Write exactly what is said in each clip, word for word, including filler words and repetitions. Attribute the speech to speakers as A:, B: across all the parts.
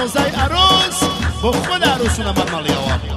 A: حافظای عروس با خود عروسون من مالی آوام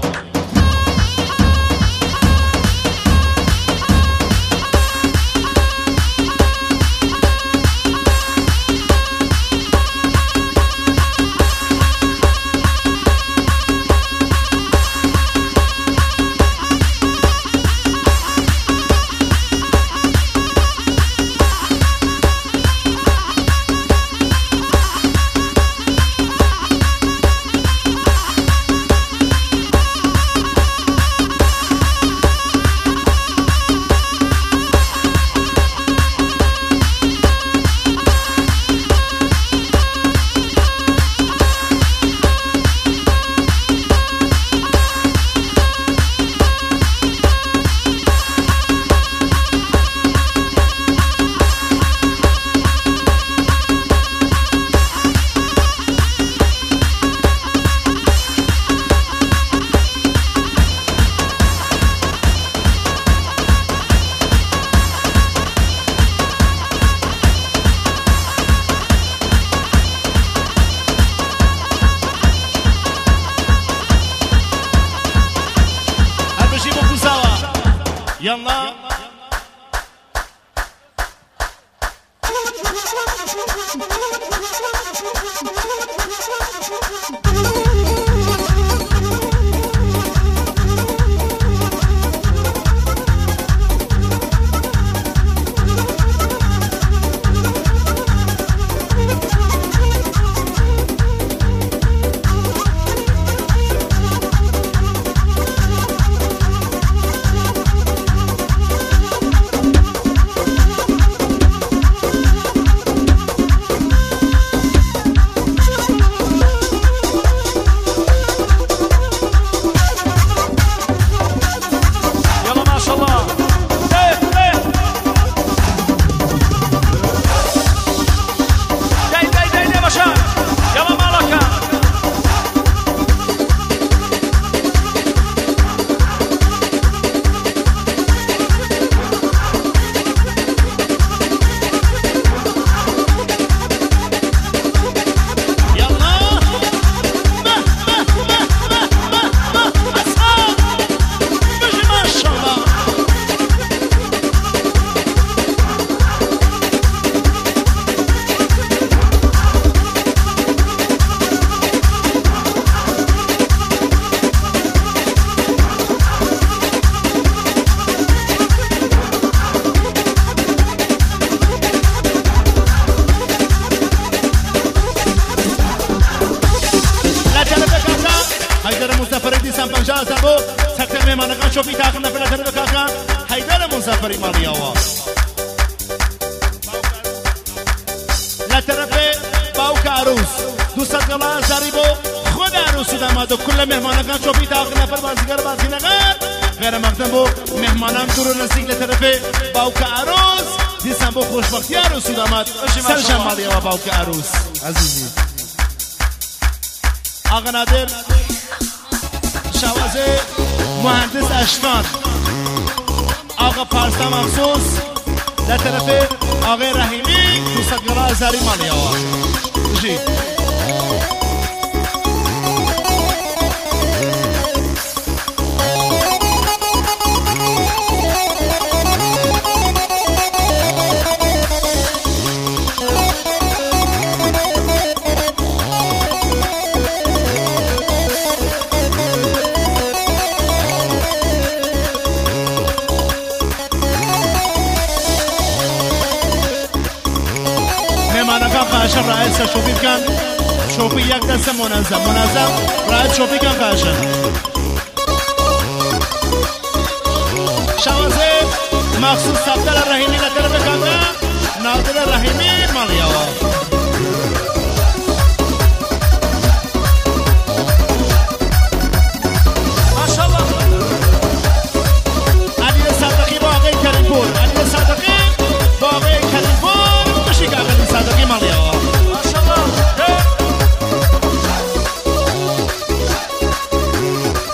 A: يلا شوفي تاخذنا في الأثر بكاكا هيدر مسافري مالي أوا لا ترفي باوك عروس دوست قلا زاريبو خود عروس دامادو كل مهمان كان شوفي تاخذنا في البازيكر بازينغار غير مقدم بو مهمانان دورو نسيك لترفي باوك عروس ديسان بو خوشبختي عروس داماد سرشان مالي أوا باوك عروس عزيزي آقا نادر شوازه مهندس اشتان آقا پارسا مخصوص در طرف آقای رحیمی دوست گرا زاری مالی آقا جی خواهشم رایت شوفی کن شوفی یک دست منظم منظم رایت شوفی کن خواهشم شوازه مخصوص سبتر رحیمی لطر بکنه نادر رحیمی مالیاوا ماشالله علی صدقی با آقای کریم پور علی صدقی با آقای کریم پور مشیک علی صدقی مالیاوا ماشالله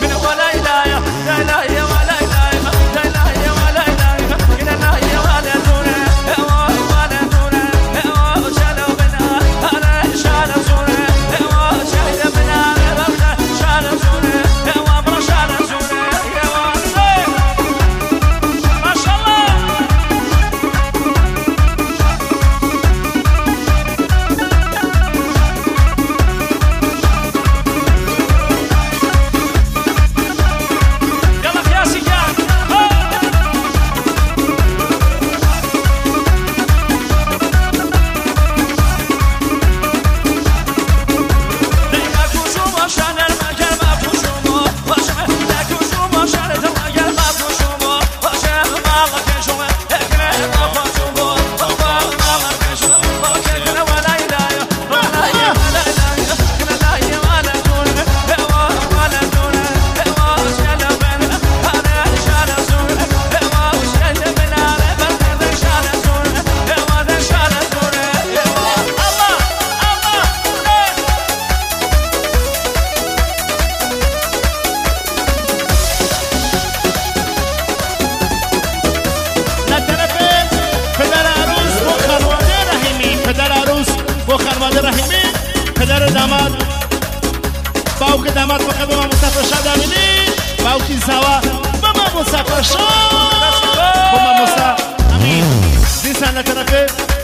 A: پدر داماد باوک داماد فقط با ما مسافر شاد امینی باوکی زوا با ما مسافر شاد با ما مسافر امین دیسان لطرفه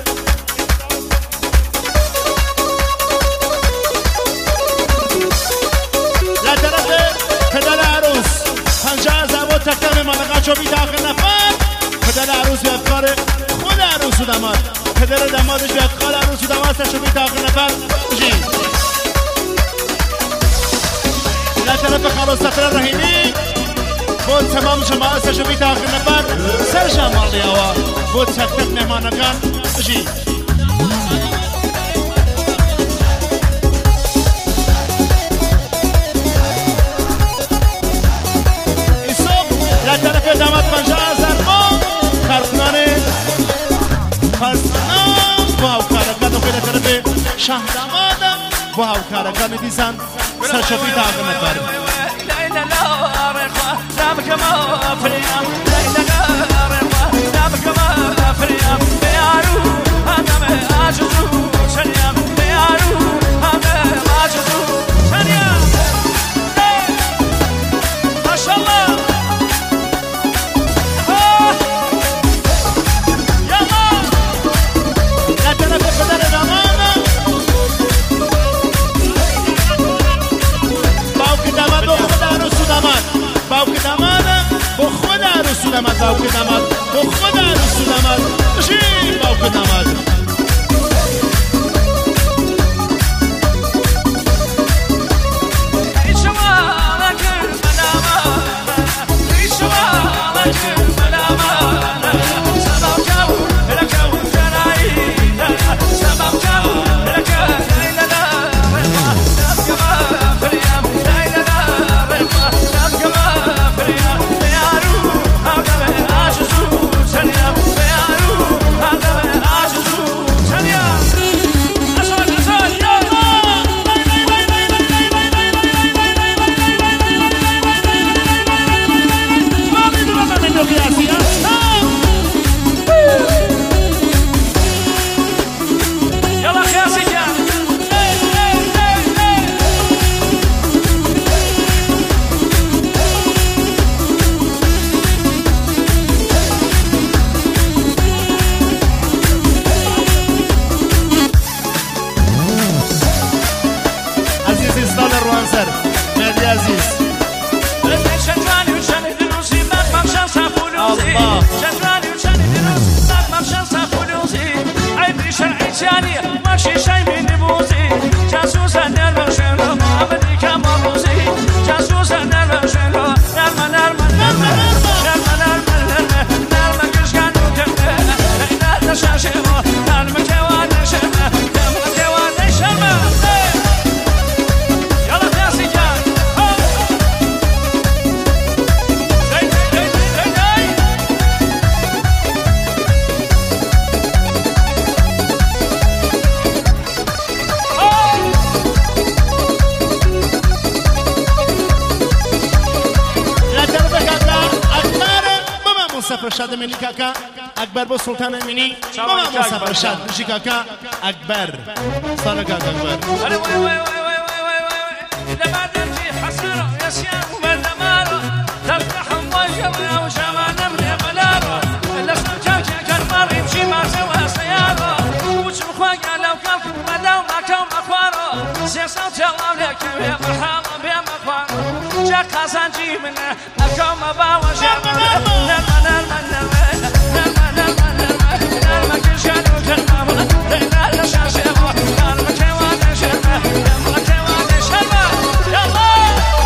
A: لطرفه پدر عروس پنجاه زوا تکتم مالقا چو بی داخل نفر پدر عروس بیاد کار خود عروس و داماد پدر دامادش بیاد کار عروس و داماد سرشو بی داخل نفر جی لطرف خلاص سفر رحیمی بود تمام جماعت سرشو بی داخل نفر سر جمالی آوا بود تکتب مهمانکان جی لطرف داماد پنجاه هزار ما کارکنانه پرسنام با هاوکارکان و که لطرف شاه دامادم با هاوکارکان دیزن سرشو بی داخل نفر باوک داماد با خود عروس و داماد باوک داماد با خود عروس و داماد بشین باوک داماد شاد منی کاکا اکبر با سلطان امینی با ما مسافر شاد بشی کاکا اکبر سال کاکا اکبر
B: وای وای وای وای وای وای لما درجي حسرة يا سيام وبالدمارة تفتح موجة وجمال من بلارة الاسم جاكي كرمار يمشي ما سوى سيارة وش مخواقع لو كان مداو ما كان مخوارة سيسا جلال لك يا مرحبا بيا مخوارة جاك خزان جي منه أكوم باوا جمال نرمى نرمى نرمى نرمى نرمى نرمى نرمى كل شانو كرمامة لينا لشاشيوة نرمى كيوان شرمة نرمى كيوان شرمة يلا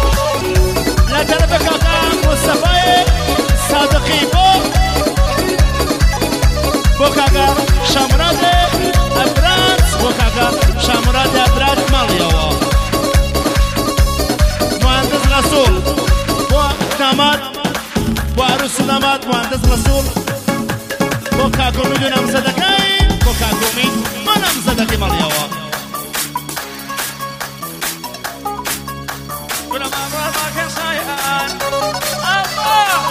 A: لا تربك كاكا مصطفى صادقي بو بو كاكا شمراد أبراد بو كاكا شمراد أبراد ماليوا مهندس رسول بو داماد بو عروس داماد مهندس رسول بو كاكو میدونم صدقی بو كاكو می منم صدقی ماليوا
B: كل ما ما كان صايان الله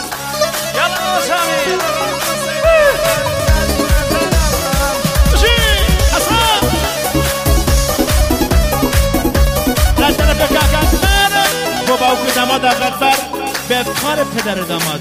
B: يلا سامي
A: مراد اکبر به افتخار پدر داماد.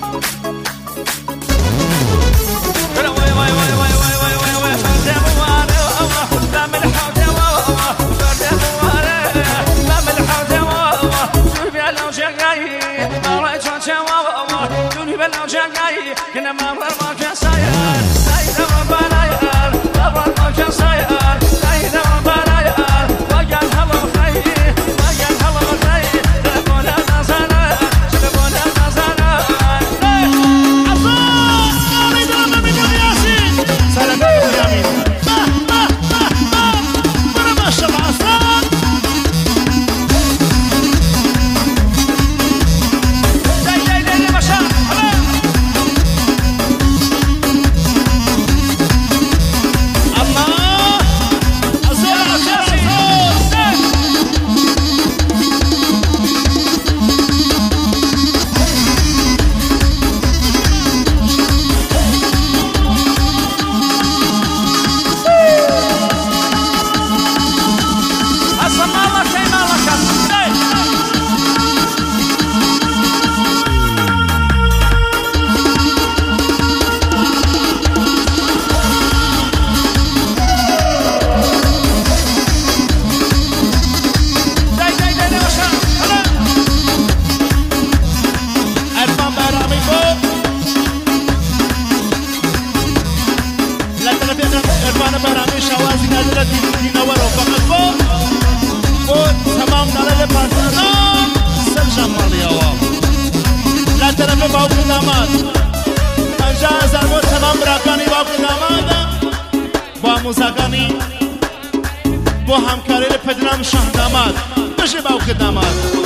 A: با همکاری پدرم شاه داماد بشه باوک داماد.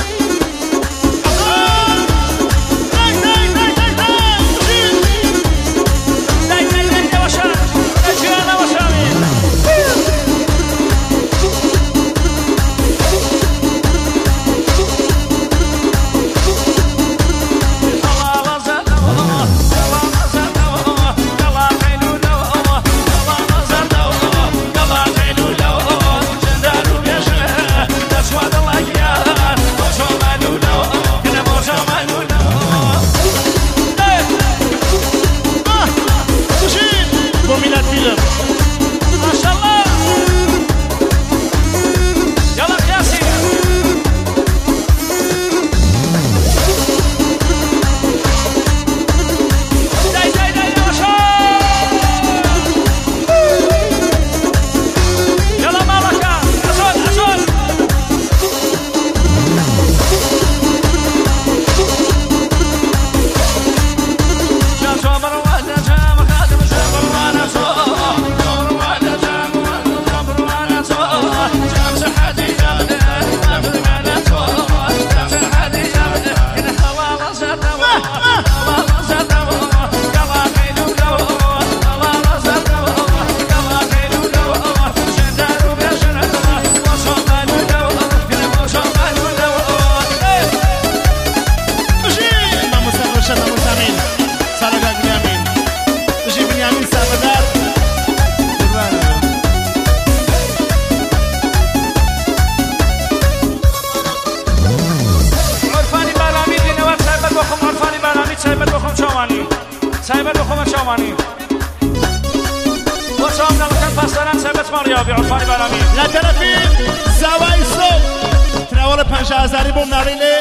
B: سايبر بخوم شاماني وصام نلقن فاستران سايبت ماريابي عرفاني برامي
A: لا ترفي زواي صوب تناول پنج هزاری بوم ناريلي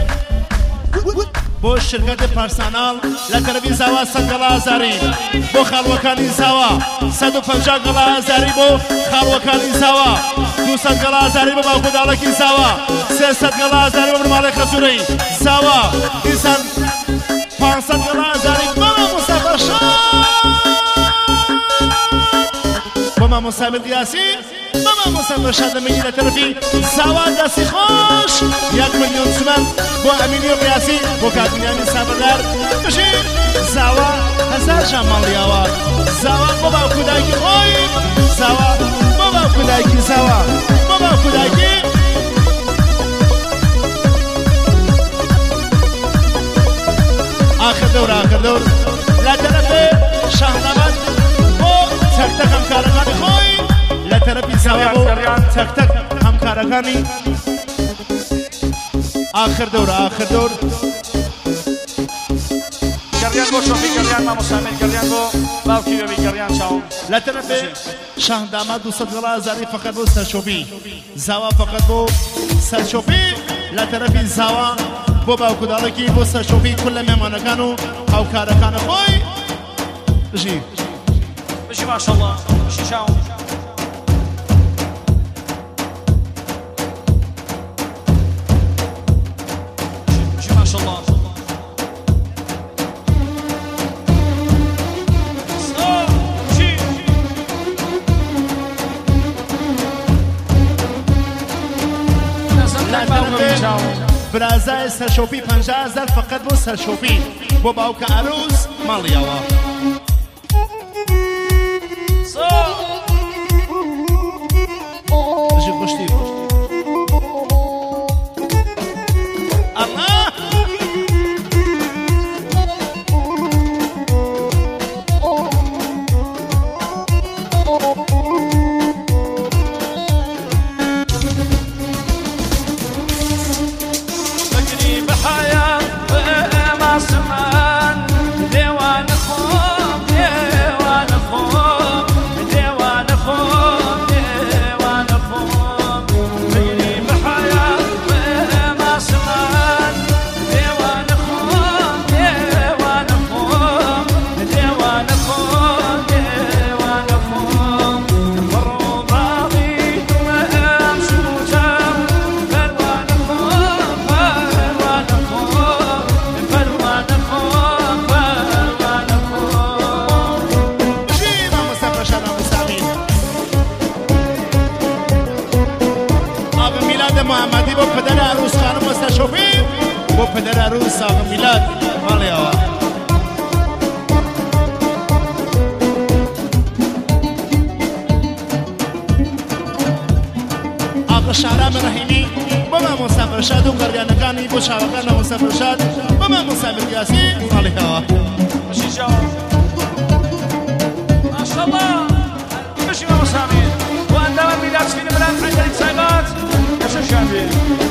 A: بو شرکت پرسنال لا ترفي زوا صد هزاری بو خلوکانی زوا صد و پنجاه هزاری بو خلوکانی زوا دویست هزاری بو باوکو دالکی زوا سیصد هزاری بو مالک خسوری زوا انسان پانصد هزاری بابا مسافر شاه بابا مسافر قیاسی بابا مسافر شاد میگی لطرفی زوا دستی خوش یک میلیون تومان با امینی و قیاسی با کاتونیانی سفردار بشی زوا هزار جمال یاوا زوا بابا کودکی خوی زوا بابا کودکی زوا بابا کودکی آخر دور آخر دور لطرف شاهنامه و تک تک همکارانی خوی لطرف زوا و تک تک همکارانی آخر دور آخر دور
B: گریان بو شوفی گریان ما مسامر گریان بو باوکی بی گریان چاو
A: لا طرف شاه داماد دو صد زاری فقط بو سرشوفی زاوا فقط بو سرشوفی لا طرف زاوا بو باوکو دالکی بو سرشوفی کل مهمانکانو او کارکان خوی بجی
B: بجی ما شاء الله بجی چاو بجی ما شاء الله
A: برازای سرشوفی پنجاه هزار فقط بو سرشوفی بو باوک عروس مالیاوا بجی خوشتی الله محمدی با پدر عروس خانم مستشفی با پدر عروس آقا میلاد مالی آقا آقا شهرام رحیمی با من مسافر شد و قریانگانی با شاوکان مسافر شد با من مسافر قیاسی مالی آقا
B: بشی جا ماشاءالله بشی ما مسامیر و اندام میلاد فیلم بلند عندك سايقات ايش الشامبي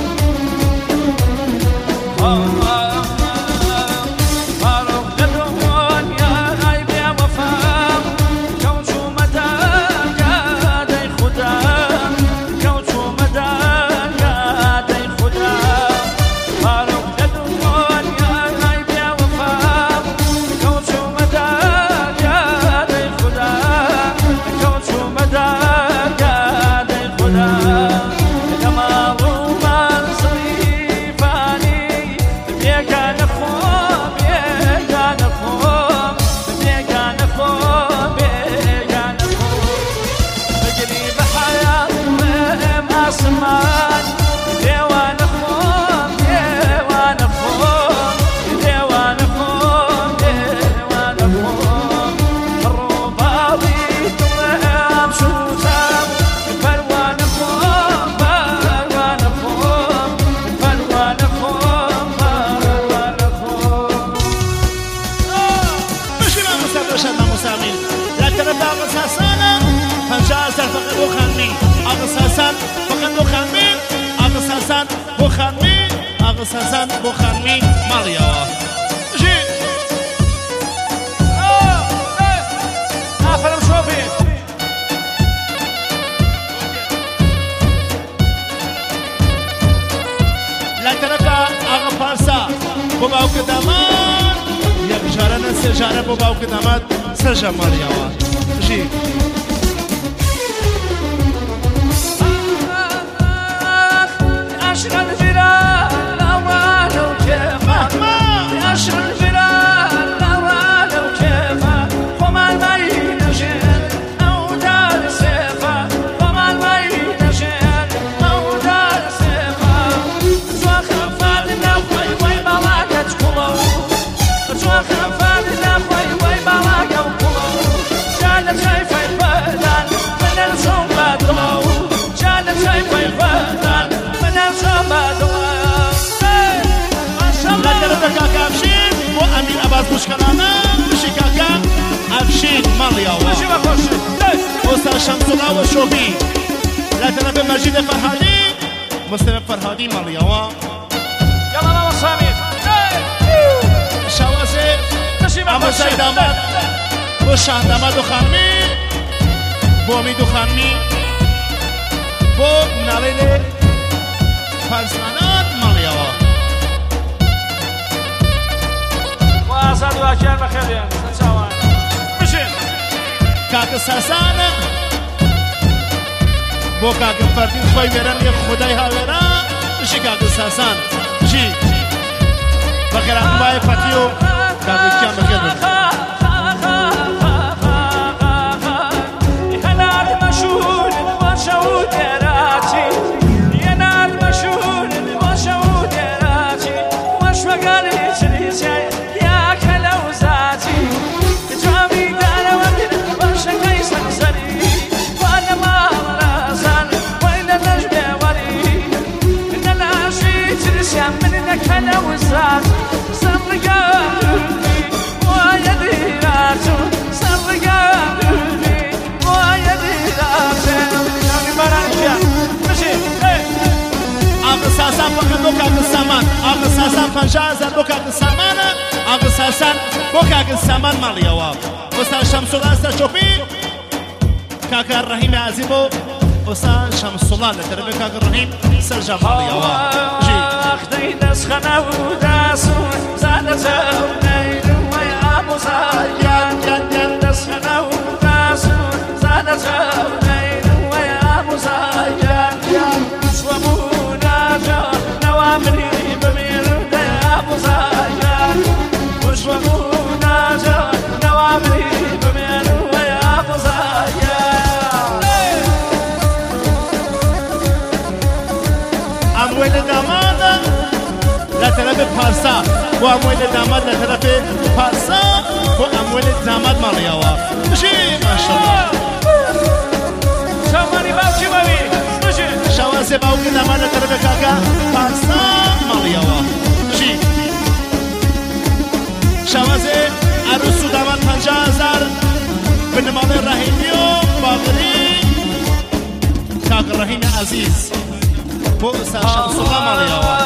A: سازن بخارمی مالیا جی
B: آفرم شوفی
A: لطرفا آقا پارسا بو باوک داماد یک جاره نه سه جاره بو باوک داماد سه جا مالیا جی
B: عشق الفرار أوان وكيفه عشق الفرار أوان وكيفه وما المي نجين أو دار سيفه وما المي نجين أو دار سيفه زوخ فادنا خوي وي بلاقة كلو زوخ فادنا خوي وي بلاقة كلو جالت شايفة البدن من الصوم بدلو جالت شايفة البدن
A: كاكا أفشين وأمين أباز مشكلانا بشي كاكا أفشين ماليا وأستاذ شمس الله والشوفي لا تنبي مجيد فرهادي مسلم فرهادي ماليا اموزای داماد بو شاه داماد و خانمی بو امید و خانمی بو منالیل فرزانات مالیاوا
B: و آزاد و اکیان بخیرین سنچاوان بشین
A: کاک ساسان بو کاک فردین خوی بیرن یه خدای ها بیرن بشی کاک ساسان بشی بخیر اقبای فتیو کاک اکیان بخیر بشی ساسان فقط بو کاک سامان آقا ساسان پنجاه هزار بو کاک سامان آقا ساسان بو کاک سامان مالیاوا استاد شمسالله است چوپی کاک رحیم عزیز بو استاد شمسالله لطرف کاک رحیم سرجا مالیاوا جی
B: اختی دسخنه و داسون زاده زونین و ابو زاید ید دسخنه و داسون زاده زونین و ابو زاید شومو نوامري بمير يا ابو زايد وش وقونا جا نوامري بمير يا ابو زايد
A: امويل داماد لا طرف پارسا و امويل داماد لا طرف پارسا و امويل داماد مالياوا ماشي ما شاء الله
B: شمالي باوشي بابي
A: شوازه باوکی داماد لا طرف کاکا پارسا مالیاوا چی شوازه عروس و داماد پنجاه هزار به نماد رحیمی و باقری کاک رحیم عزیز بو استاد شمسالله مالیاوا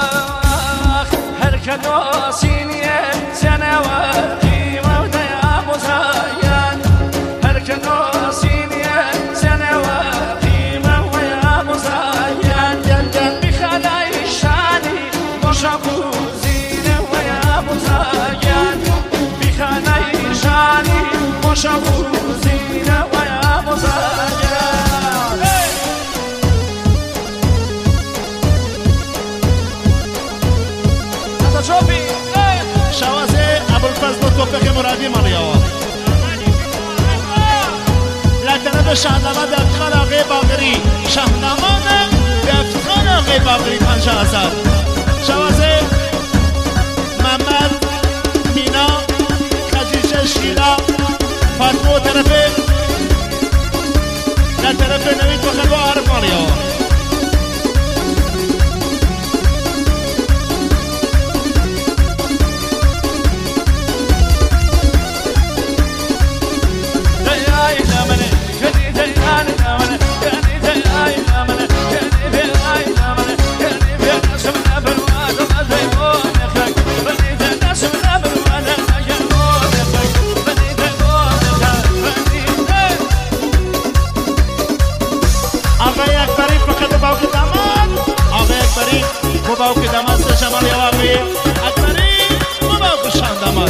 B: هر کدو سینیه سنه و قیمه و دیا ابو زاید هر کدو سینیه سنه و قیمه و ابو زاید بخلای شانی مشابو زینه و ابو زاید بخلای شانی مشابو زینه و ابو زاید
A: شوازه ابوالفضل توفیق مرادی مالیاوا لا طرف شاهنامه افتخار آقای باقری شاهنامه افتخار آقای باقری پنجاه هزار شوازه محمد مینا خدیجه شیلا فاطمه طرف لا طرف نوید بخل و عارف مالیاوا باوك داماد شمال يواقي أكبري وباوك الشام داماد